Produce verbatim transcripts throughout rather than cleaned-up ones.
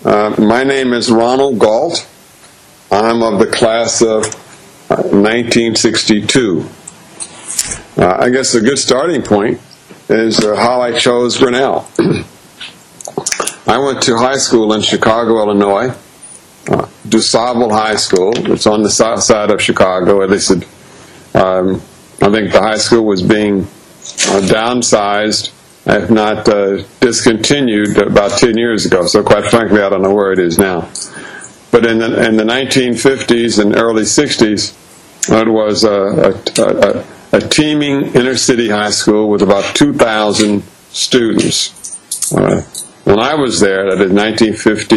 Uh, my name is Ronald Galt. I'm of the class of nineteen sixty-two. Uh, I guess a good starting point is uh, how I chose Grinnell. I went to high school in Chicago, Illinois, uh, DuSable High School. It's on the south side of Chicago. At least it, um, I think the high school was being uh, downsized, if not uh, discontinued, about ten years ago. So quite frankly, I don't know where it is now. But in the, in the nineteen fifties and early sixties, it was a, a, a, a teeming inner-city high school with about two thousand students. Uh, when I was there, that is nineteen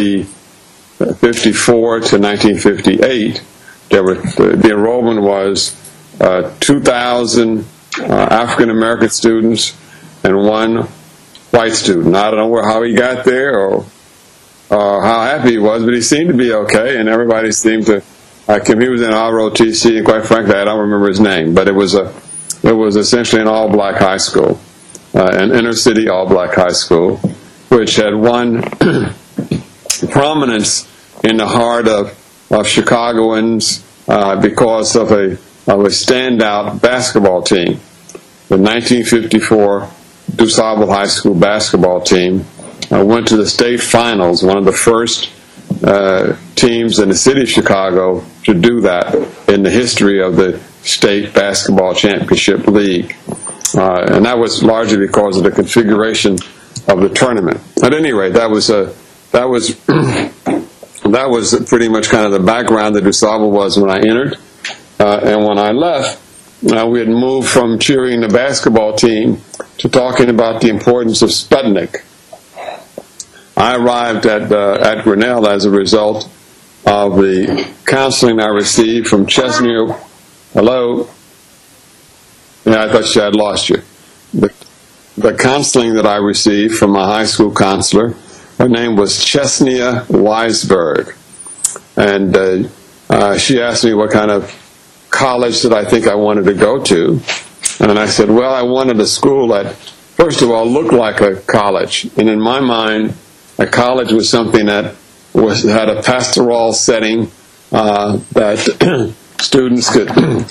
fifty-four to nineteen fifty-eight, there were, the, the enrollment was uh, two thousand uh, African-American students and one white student. I don't know where, how he got there or uh, how happy he was, but he seemed to be okay, and everybody seemed to like him. He was in R O T C, and quite frankly, I don't remember his name, but it was a it was essentially an all-black high school, uh, an inner-city all-black high school, which had won prominence in the heart of, of Chicagoans uh, because of a of a standout basketball team. The nineteen fifty-four DuSable High School basketball team uh, went to the state finals, one of the first uh, teams in the city of Chicago to do that in the history of the state basketball championship league. Uh, and that was largely because of the configuration of the tournament. At any rate, that was a that was that was pretty much kind of the background that DuSable was when I entered, uh, and when I left, uh, we had moved from cheering the basketball team to talking about the importance of Sputnik. I arrived at uh, at Grinnell as a result of the counseling I received from Chesney. Hello. Yeah, I thought I had lost you. The, the counseling that I received from my high school counselor, her name was Chesnia Weisberg, and uh, uh, she asked me what kind of college that I think I wanted to go to, and I said, well, I wanted a school that, first of all, looked like a college, and in my mind, a college was something that was had a pastoral setting uh, that students could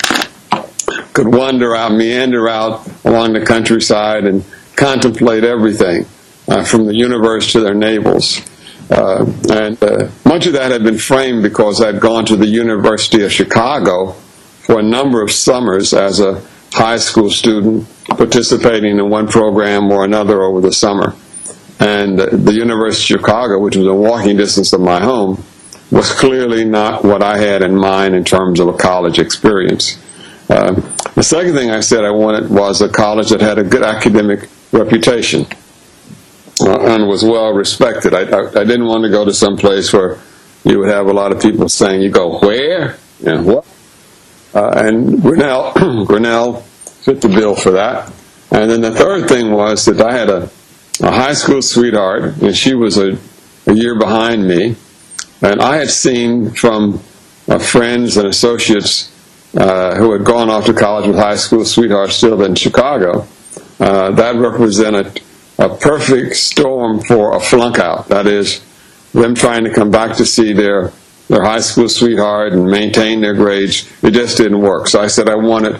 could wander out, meander out along the countryside and contemplate everything, uh, from the universe to their navels. Uh, and uh, much of that had been framed because I'd gone to the University of Chicago for a number of summers as a high school student, participating in one program or another over the summer. And uh, the University of Chicago, which was a walking distance of my home, was clearly not what I had in mind in terms of a college experience. Uh, the second thing I said I wanted was a college that had a good academic reputation uh, and was well respected. I, I, I didn't want to go to some place where you would have a lot of people saying, you go, where? And what? Uh, and Grinnell, Grinnell fit the bill for that. And then the third thing was that I had a, a high school sweetheart, and she was a, a year behind me. And I had seen from uh, friends and associates uh, who had gone off to college with high school sweethearts still in Chicago, uh, that represented a perfect storm for a flunk out. That is, them trying to come back to see their, their high school sweetheart and maintain their grades. It just didn't work. So I said I wanted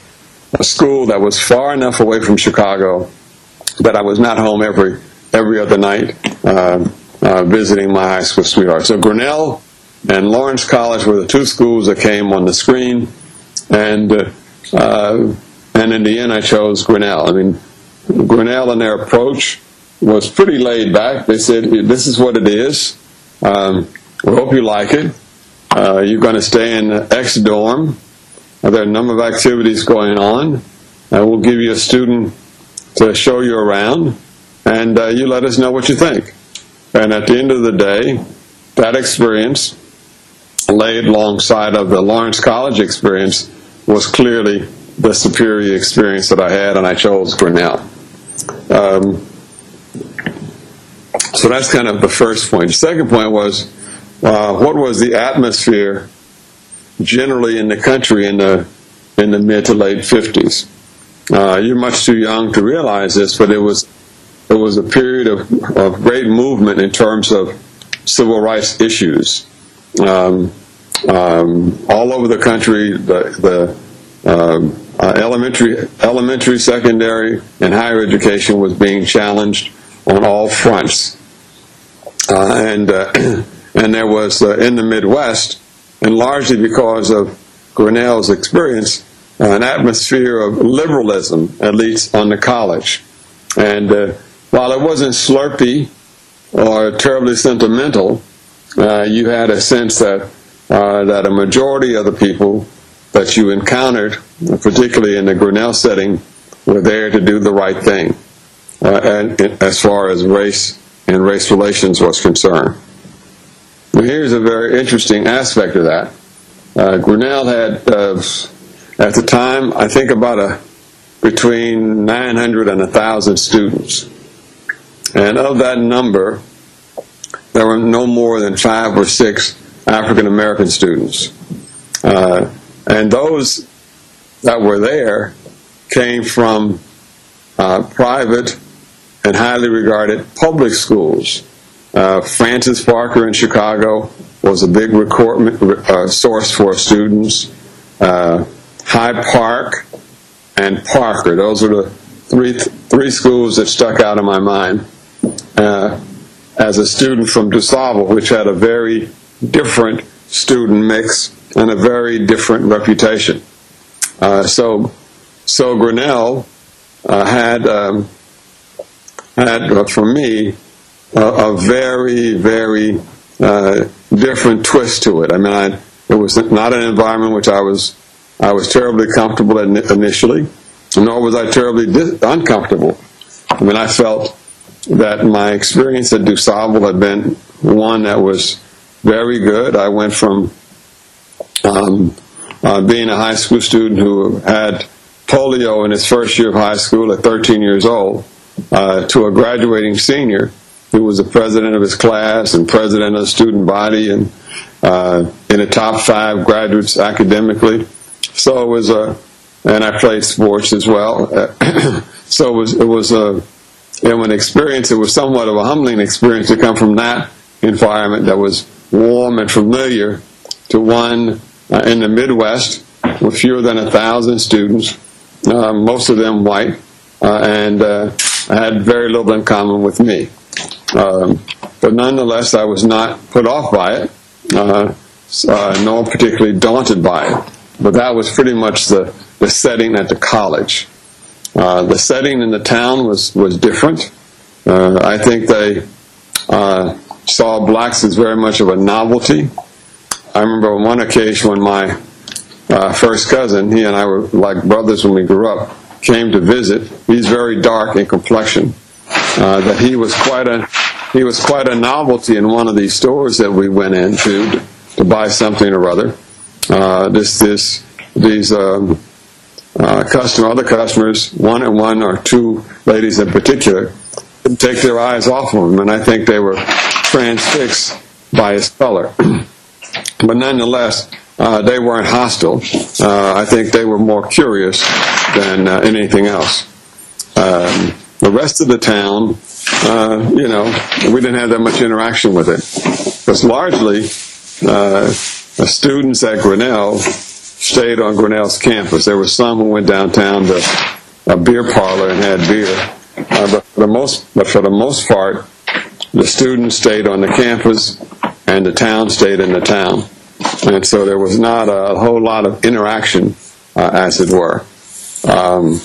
a school that was far enough away from Chicago that I was not home every every other night uh, uh, visiting my high school sweetheart. So Grinnell and Lawrence College were the two schools that came on the screen, and uh, uh, and in the end I chose Grinnell. I mean, Grinnell and their approach was pretty laid back. They said, this is what it is. Um, we hope you like it. Uh, you're going to stay in the X dorm. Uh, there are a number of activities going on. Uh, we'll give you a student to show you around, and uh, you let us know what you think. And at the end of the day, that experience, laid alongside of the Lawrence College experience, was clearly the superior experience that I had, and I chose Grinnell. Um, so that's kind of the first point. The second point was, uh, what was the atmosphere generally in the country in the in the mid to late fifties? Uh, you're much too young to realize this, but it was it was a period of, of great movement in terms of civil rights issues. Um, um, all over the country, the, the um, uh, elementary, elementary, secondary, and higher education was being challenged on all fronts. Uh, and uh, and there was, uh, in the Midwest, and largely because of Grinnell's experience, uh, an atmosphere of liberalism, at least on the college. And uh, while it wasn't slurpy or terribly sentimental, uh, you had a sense that uh, that a majority of the people that you encountered, particularly in the Grinnell setting, were there to do the right thing, uh, and, and as far as race and race relations was concerned. Well, here's a very interesting aspect of that. Uh, Grinnell had, uh, at the time, I think about a between nine hundred and one thousand students. And of that number, there were no more than five or six African American students. Uh, and those that were there came from uh, private and highly regarded public schools. Uh, Francis Parker in Chicago was a big record, uh, source for students. Uh, Hyde Park and Parker, those are the three three schools that stuck out in my mind. Uh, as a student from DuSable, which had a very different student mix and a very different reputation. Uh, so, so Grinnell uh, had um, had uh, for me a, a very, very uh, different twist to it. I mean, I, it was not an environment which I was I was terribly comfortable in initially, nor was I terribly dis- uncomfortable. I mean, I felt that my experience at DuSable had been one that was very good. I went from um, uh, being a high school student who had polio in his first year of high school at thirteen years old uh, to a graduating senior who was the president of his class and president of the student body and uh, in the top five graduates academically. So it was a, and I played sports as well. So it was, it was a, you know, an experience. It was somewhat of a humbling experience to come from that environment that was warm and familiar to one uh, in the Midwest with fewer than a thousand students, uh, most of them white, uh, and uh, had very little in common with me. Um, but nonetheless, I was not put off by it, uh, uh, nor particularly daunted by it. But that was pretty much the, the setting at the college. Uh, the setting in the town was, was different. Uh, I think they uh, saw blacks as very much of a novelty. I remember on one occasion when my uh, first cousin, he and I were like brothers when we grew up, came to visit. He's very dark in complexion. Uh, that he was quite a he was quite a novelty in one of these stores that we went into to, to buy something or other. Uh, this this these um, uh, customer other customers, one and one or two ladies in particular, didn't take their eyes off of him, and I think they were transfixed by his color. But nonetheless, uh, they weren't hostile. Uh, I think they were more curious than uh, anything else. Um, the rest of the town, uh, you know, we didn't have that much interaction with it. Because largely, uh, the students at Grinnell stayed on Grinnell's campus. There were some who went downtown to a beer parlor and had beer. Uh, but for the most, but for the most part, the students stayed on the campus, and the town stayed in the town. And so there was not a whole lot of interaction, uh, as it were. Um,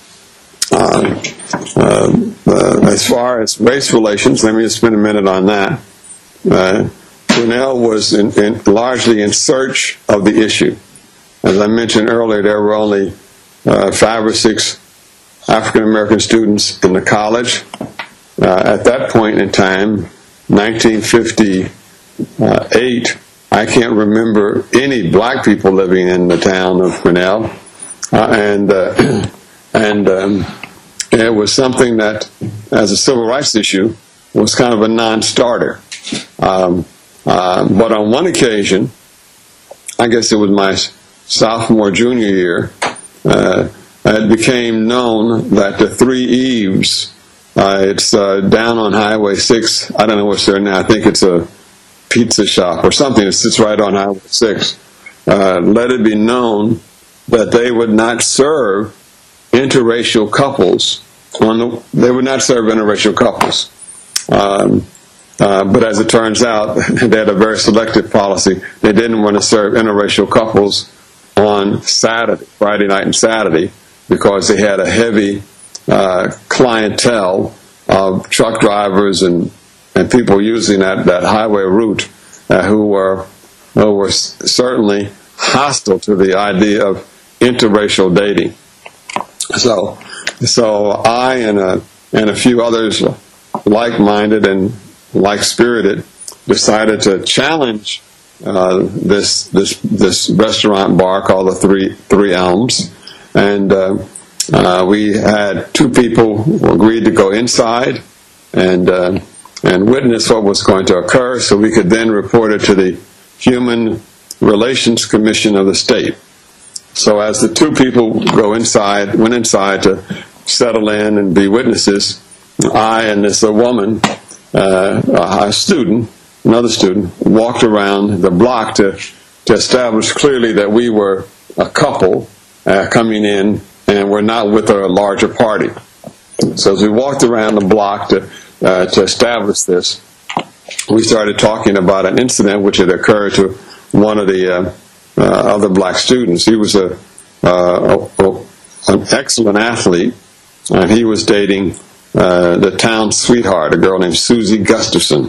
uh, uh, uh, as far as race relations, let me just spend a minute on that. Uh, Grinnell was in, in, largely in search of the issue. As I mentioned earlier, there were only uh, five or six African American students in the college. Uh, at that point in time, nineteen fifty-eight, I can't remember any black people living in the town of Grinnell, uh, and uh, and um, it was something that, as a civil rights issue, was kind of a non-starter. Um, uh, but on one occasion, I guess it was my sophomore junior year, uh, it became known that the Three Eves, uh, it's uh, down on Highway six. I don't know what's there now. I think it's a pizza shop or something that sits right on Highway six, uh, let it be known that they would not serve interracial couples. On the, they would not serve interracial couples. Um, uh, but as it turns out, they had a very selective policy. They didn't want to serve interracial couples on Saturday, Friday night and Saturday, because they had a heavy uh, clientele of truck drivers and, and people using that, that highway route uh, who were who were certainly hostile to the idea of interracial dating. So, so I and a and a few others, like-minded and like-spirited, decided to challenge uh, this this this restaurant bar called the Three Three Elms, and uh, uh, we had two people who agreed to go inside and uh, and witness what was going to occur, so we could then report it to the Human Relations Commission of the state. So as the two people go inside, went inside to settle in and be witnesses, I and this a woman, uh, a student, another student, walked around the block to, to establish clearly that we were a couple uh, coming in and we're not with a larger party. So as we walked around the block to, uh, to establish this, we started talking about an incident which had occurred to one of the uh, uh, other black students. He was a, uh, a, a an excellent athlete, and he was dating uh, the town sweetheart, a girl named Susie Gustafson,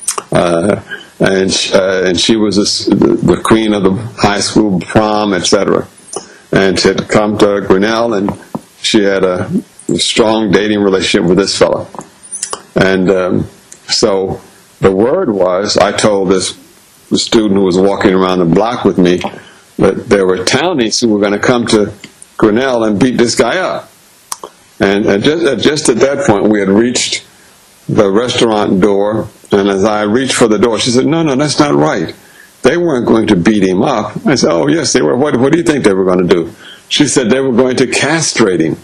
uh, and uh, and she was a, the queen of the high school prom, et cetera. And she had come to Grinnell, and she had a, a strong dating relationship with this fellow. And um, so the word was, I told this the student who was walking around the block with me that there were townies who were going to come to Grinnell and beat this guy up. And, and just, just at that point, we had reached the restaurant door, and as I reached for the door, she said, no, no, that's not right. They weren't going to beat him up. I said, oh, yes, they were. What, what do you think they were going to do? She said they were going to castrate him.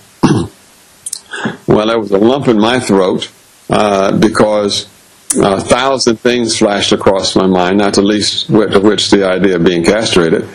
Well, there was a lump in my throat uh, because a thousand things flashed across my mind, not the least of which the idea of being castrated.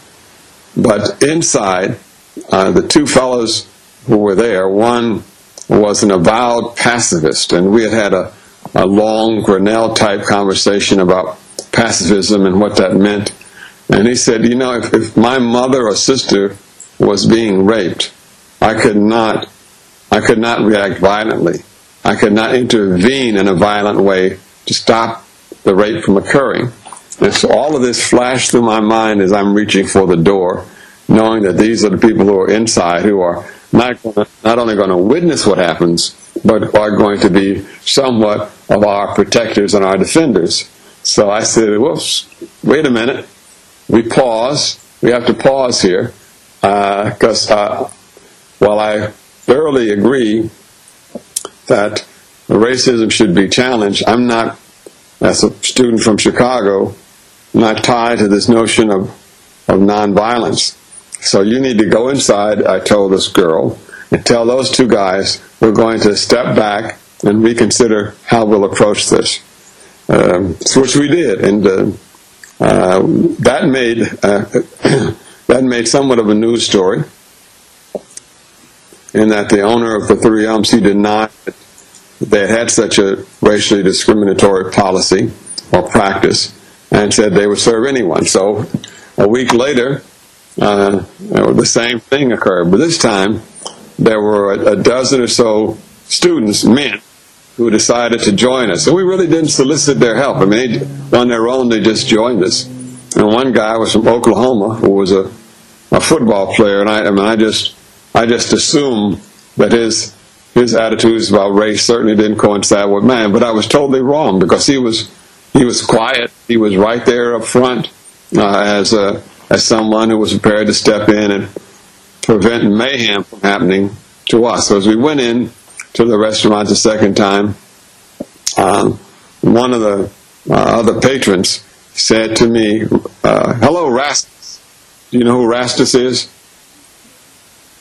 But inside, uh, the two fellows who were there, one was an avowed pacifist, and we had had a, a long Grinnell-type conversation about pacifism and what that meant. And he said, you know, if, if my mother or sister was being raped, I could not, I could not react violently. I could not intervene in a violent way to stop the rape from occurring. And so all of this flashed through my mind as I'm reaching for the door, knowing that these are the people who are inside, who are not gonna, not only going to witness what happens, but are going to be somewhat of our protectors and our defenders. So I said, whoops, wait a minute. We pause. We have to pause here, because uh, uh, while I thoroughly agree that racism should be challenged, I'm not, as a student from Chicago, not tied to this notion of, of nonviolence. So you need to go inside, I told this girl, and tell those two guys we're going to step back and reconsider how we'll approach this. Um, which we did, and uh, uh, that made uh, that made somewhat of a news story, in that the owner of the Three Elms, he denied that they had such a racially discriminatory policy or practice, and said they would serve anyone. So a week later, uh, the same thing occurred, but this time there were a, a dozen or so students, men, who decided to join us. So we really didn't solicit their help. I mean, they, on their own, they just joined us. And one guy was from Oklahoma, who was a, a football player, and I, I mean, I just, I just assumed that his his attitudes about race certainly didn't coincide with mine. But I was totally wrong, because he was he was quiet. He was right there up front uh, as a as someone who was prepared to step in and prevent mayhem from happening to us. So as we went in to the restaurant the second time, um, one of the uh, other patrons said to me, uh, hello, Rastus. Do you know who Rastus is?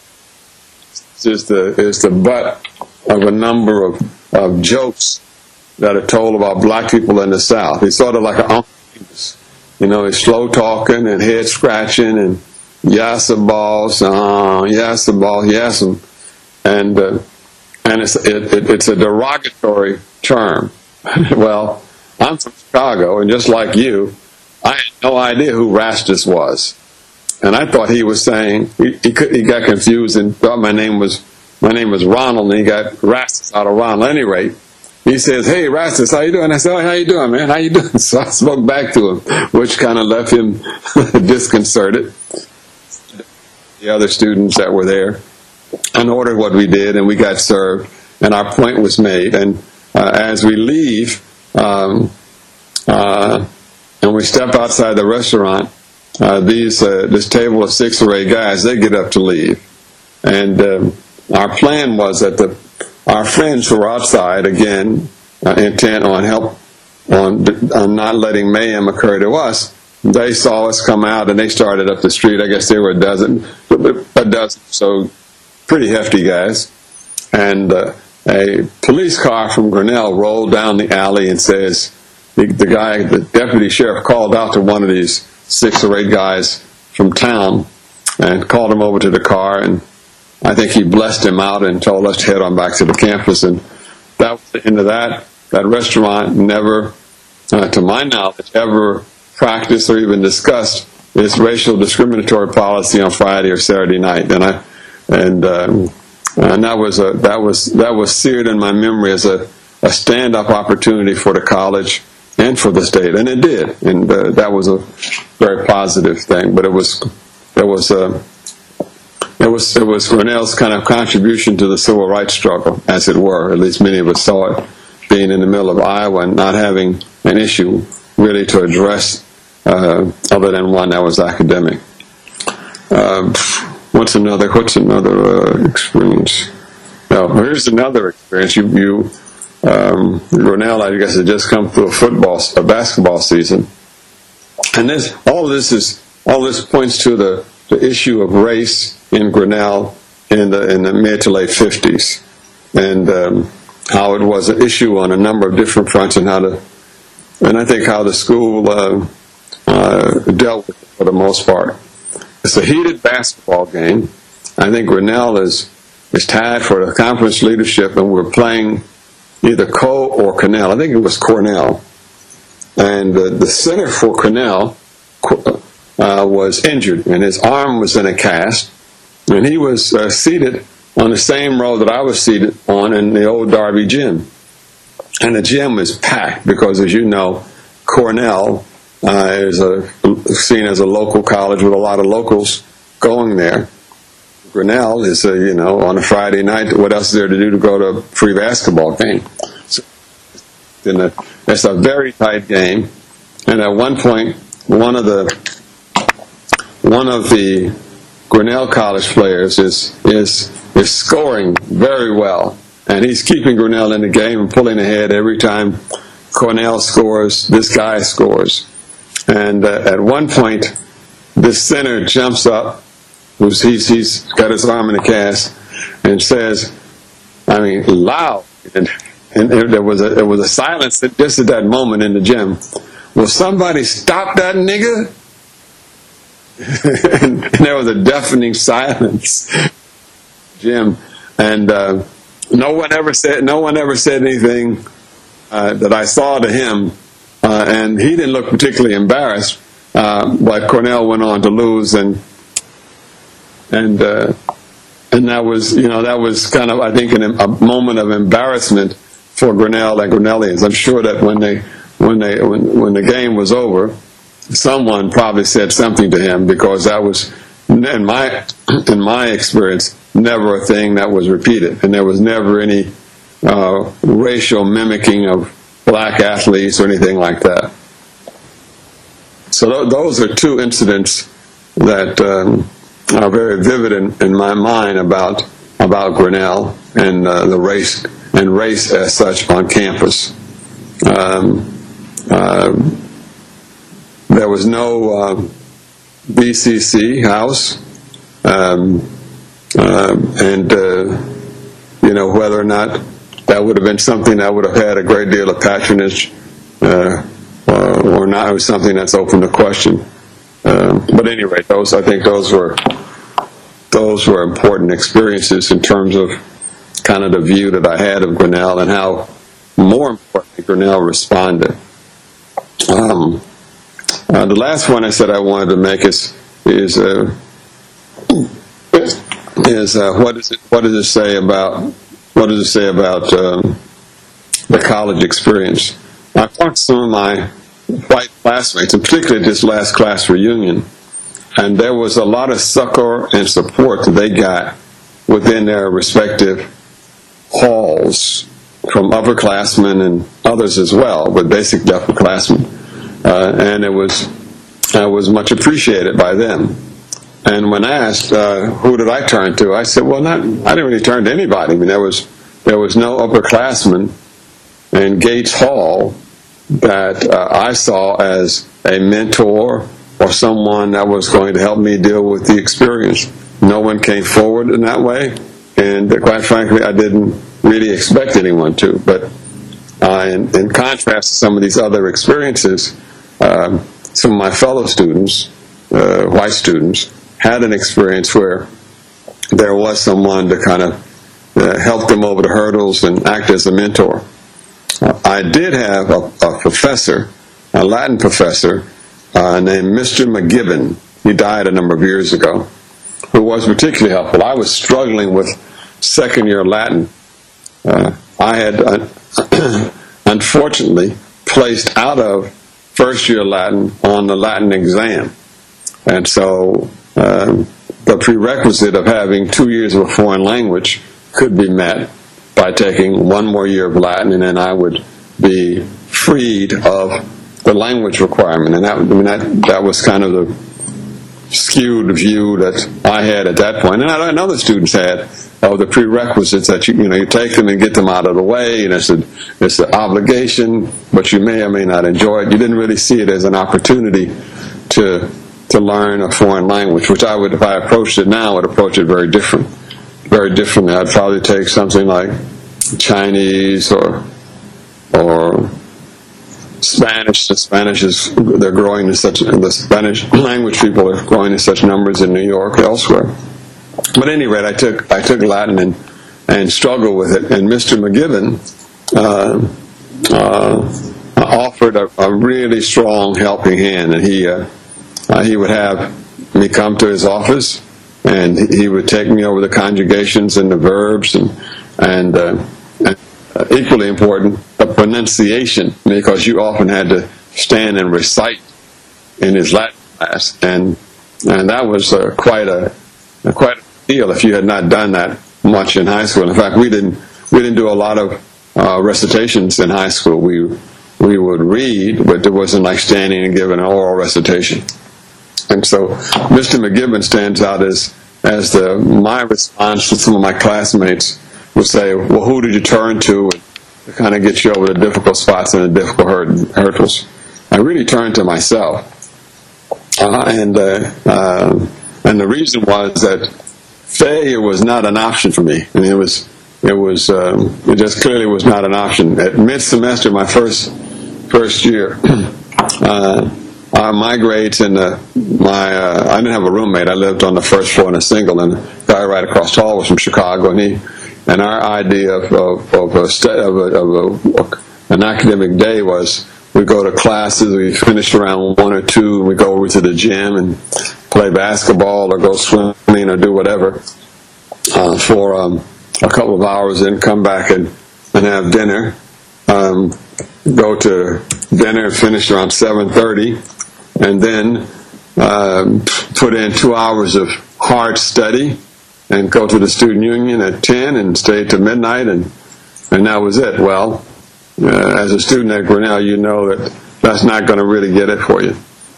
This is the, is the butt of a number of, of jokes that are told about black people in the South. He's sort of like an Uncle Remus. You know, he's slow talking and head scratching and yassa balls, uh, yassa balls, yassam. And, uh, and it's, it, it, it's a derogatory term. Well, I'm from Chicago, and just like you, I had no idea who Rastus was. And I thought he was saying, he, he, could, he got confused and thought my name was my name was Ronald, and he got Rastus out of Ronald. At any rate, he says, "Hey, Rastus, how you doing?" I said, "Oh, how you doing, man? How you doing?" So I spoke back to him, which kind of left him disconcerted. The other students that were there, and ordered what we did, and we got served, and our point was made. And uh, as we leave, um, uh, and we step outside the restaurant, uh, these uh, this table of six or eight guys, they get up to leave, and um, our plan was that the our friends who were outside, again, uh, intent on help on, on not letting mayhem occur to us, they saw us come out and they started up the street. I guess there were a dozen, a dozen, so pretty hefty guys. And uh, a police car from Grinnell rolled down the alley and says, the, the guy, the deputy sheriff, called out to one of these six or eight guys from town and called him over to the car, and I think he blessed him out and told us to head on back to the campus. And that was the end of that. That restaurant never, uh, to my knowledge, ever practiced or even discussed its racial discriminatory policy on Friday or Saturday night. And I, and, um, and that was a, that was that was seared in my memory as a, a stand-up opportunity for the college and for the state, and it did. And uh, that was a very positive thing. But it was there was a It was it was Grinnell's kind of contribution to the civil rights struggle, as it were. At least many of us saw it, being in the middle of Iowa and not having an issue really to address uh, other than one that was academic. Uh, what's another What's another uh, experience? Now, here's another experience. You, you um, Grinnell, I guess, had just come through a football, a basketball season, and this all of this is all this points to the the issue of race in Grinnell in the in the mid to late fifties, and um, how it was an issue on a number of different fronts, and how the and I think how the school uh, uh, dealt with it for the most part. It's a heated basketball game. I think Grinnell is is tied for the conference leadership, and we're playing either Coe or Cornell. I think it was Cornell, and uh, the center for Cornell Uh, was injured, and his arm was in a cast, and he was uh, seated on the same row that I was seated on in the old Darby gym. And the gym was packed because, as you know, Cornell uh, is a, seen as a local college with a lot of locals going there. Grinnell is, a, you know, on a Friday night, what else is there to do to go to a free basketball game? So, a, it's a very tight game, and at one point, one of the One of the Grinnell college players is is is scoring very well, and he's keeping Grinnell in the game and pulling ahead every time Cornell scores. This guy scores, and uh, at one point, this center jumps up, who's he's he's got his arm in a cast, and says, I mean, loud, and, and there was a there was a silence just at that moment in the gym. Will somebody stop that nigga? and, and there was a deafening silence, Jim, and uh, no one ever said no one ever said anything uh, that I saw to him, uh, and he didn't look particularly embarrassed. Uh, but Cornell went on to lose, and and uh, and that was you know that was kind of I think an, a moment of embarrassment for Grinnell and Grinnellians. I'm sure that when they when they when when the game was over, someone probably said something to him, because that was, in my in my experience, never a thing that was repeated, and there was never any uh, racial mimicking of black athletes or anything like that. So th- those are two incidents that um, are very vivid in, in my mind about about Grinnell and uh, the race and race as such on campus. Um, uh, There was no uh, B C C house, um, uh, and uh, you know whether or not that would have been something that would have had a great deal of patronage, uh, uh, or not. It was something that's open to question. Um, but anyway, those I think those were those were important experiences in terms of kind of the view that I had of Grinnell and how, more importantly, Grinnell responded. Um, uh, the last one I said I wanted to make is is uh, is uh, what does it what does it say about what does it say about um, the college experience? I talked to some of my white classmates, and particularly at this last class reunion, and there was a lot of succor and support that they got within their respective halls from upperclassmen and others as well, but basically upperclassmen, uh, and it was uh, was much appreciated by them. And when asked uh, who did I turn to, I said, well, not I didn't really turn to anybody. I mean, there was there was no upperclassman in Gates Hall that uh, I saw as a mentor or someone that was going to help me deal with the experience. No one came forward in that way, and uh, quite frankly, I didn't really expect anyone to. But uh, in, in contrast to some of these other experiences, uh, some of my fellow students, uh, white students, had an experience where there was someone to kind of uh, help them over the hurdles and act as a mentor. Uh, I did have a, a professor, a Latin professor, uh, named Mister McGibbon. He died a number of years ago, who was particularly helpful. I was struggling with second year Latin. Uh, I had, uh, unfortunately, placed out of first year Latin on the Latin exam. And so um, the prerequisite of having two years of a foreign language could be met by taking one more year of Latin, and then I would be freed of the language requirement. And that, I mean, that, that was kind of the skewed view that I had at that point, and I know other students had, of the prerequisites that you, you know, you take them and get them out of the way, and it's a, it's an obligation, but you may or may not enjoy it. You didn't really see it as an opportunity to to learn a foreign language, which I would, if I approached it now, I would approach it very different, very differently. I'd probably take something like Chinese or or Spanish. The Spanish is they're growing in such the Spanish language people are growing in such numbers in New York and elsewhere. But at any rate, I took I took Latin and and struggled with it. And Mister McGibbon uh, uh, offered a, a really strong helping hand, and he uh, uh, he would have me come to his office, and he would take me over the conjugations and the verbs, and and, uh, and uh, equally important, the pronunciation, because you often had to stand and recite in his Latin class, and and that was uh, quite a quite a deal if you had not done that much in high school. In fact, we didn't we didn't do a lot of uh, recitations in high school. We we would read, but it wasn't like standing and giving an oral recitation. And so Mister McGibbon stands out as as the my response to some of my classmates would say, well, who did you turn to to kind of get you over the difficult spots and the difficult hurdles? I really turned to myself. Uh, and uh, uh, and the reason was that failure was not an option for me. I mean, it was it was um, it just clearly was not an option. At mid-semester, my first first year, uh, uh, my grades and uh, my uh, I didn't have a roommate. I lived on the first floor in a single, and the guy right across the hall was from Chicago, and he and our idea of of, of, a, of, a, of a, an academic day was we go to classes, we finish around one or two, and we go over to the gym and play basketball or go swimming or do whatever uh, for um, a couple of hours, and come back and, and have dinner. Um, go to dinner and finish around seven thirty, and then um, put in two hours of hard study and go to the student union at ten and stay to midnight, and and that was it. Well, uh, as a student at Grinnell, you know that that's not going to really get it for you.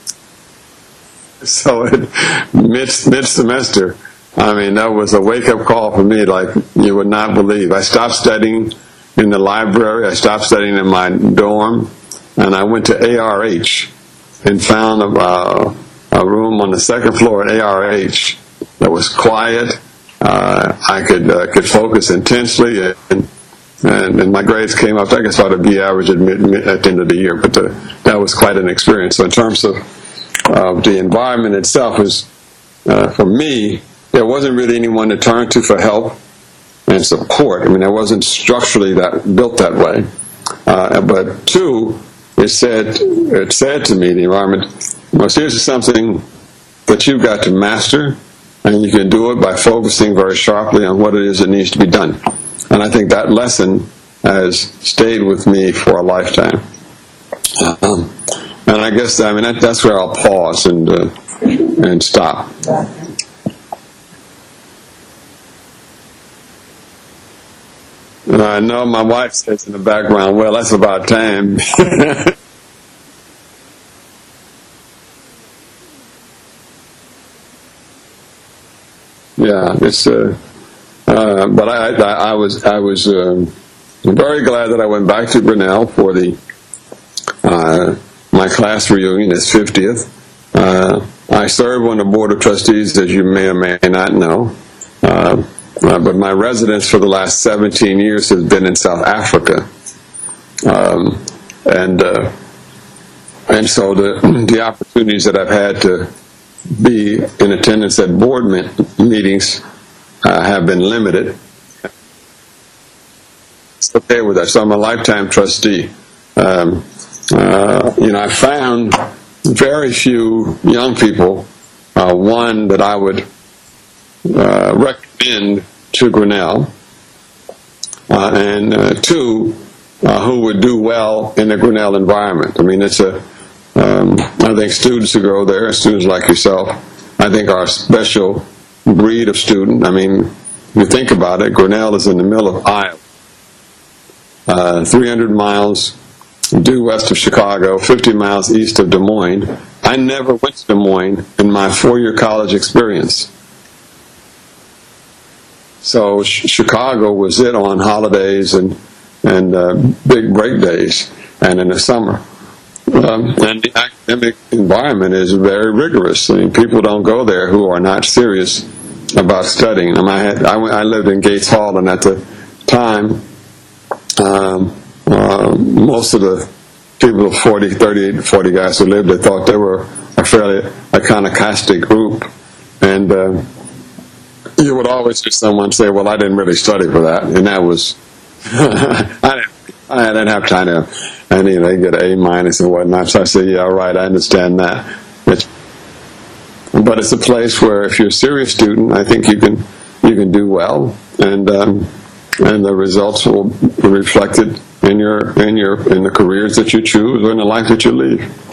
So at mid mid semester, I mean, that was a wake up call for me, like you would not believe. I stopped studying in the library. I stopped studying in my dorm, and I went to A R H and found a, uh, a room on the second floor at A R H that was quiet. Uh, I could uh, could focus intensely, and and, and my grades came up. I guess I ought to be average at, mid, at the end of the year, but the, that was quite an experience. So in terms of uh, the environment itself, was uh, for me, there wasn't really anyone to turn to for help and support. I mean, I wasn't structurally that built that way. Uh, but two, it said it said to me, the environment, well, here's something that you've got to master, and you can do it by focusing very sharply on what it is that needs to be done. And I think that lesson has stayed with me for a lifetime. Um, and I guess, I mean, that, that's where I'll pause and uh, and stop. And I know my wife says in the background, well, that's about time. Yeah, it's. Uh, uh, but I, I, I was, I was um, very glad that I went back to Grinnell for the uh, my class reunion, its fiftieth. Uh, I served on the board of trustees, as you may or may not know. Uh, uh, but my residence for the last seventeen years has been in South Africa, um, and uh, and so the the opportunities that I've had to be in attendance at board meetings uh, have been limited. It's okay with that. So I'm a lifetime trustee. Um, uh, you know, I found very few young people, uh, one that I would uh, recommend to Grinnell, uh, and uh, two, uh, who would do well in the Grinnell environment. I mean, it's a Um, I think students who go there, students like yourself, I think are a special breed of student. I mean, if you think about it, Grinnell is in the middle of Iowa, uh, three hundred miles due west of Chicago, fifty miles east of Des Moines. I never went to Des Moines in my four-year college experience. So sh- Chicago was it on holidays and, and uh, big break days and in the summer. Um, and the academic environment is very rigorous. I mean, people don't go there who are not serious about studying. I, mean, I, had, I, went, I lived in Gates Hall, and at the time, um, uh, most of the people, forty, thirty, forty guys who lived there, thought they were a fairly iconoclastic group. And uh, you would always hear someone say, well, I didn't really study for that. And that was, I didn't I didn't have time to, and you know, they get an A minus and whatnot. So I said, yeah, all right, I understand that. It's, but it's a place where if you're a serious student, I think you can you can do well, and um, and the results will be reflected in your in your in the careers that you choose or in the life that you lead.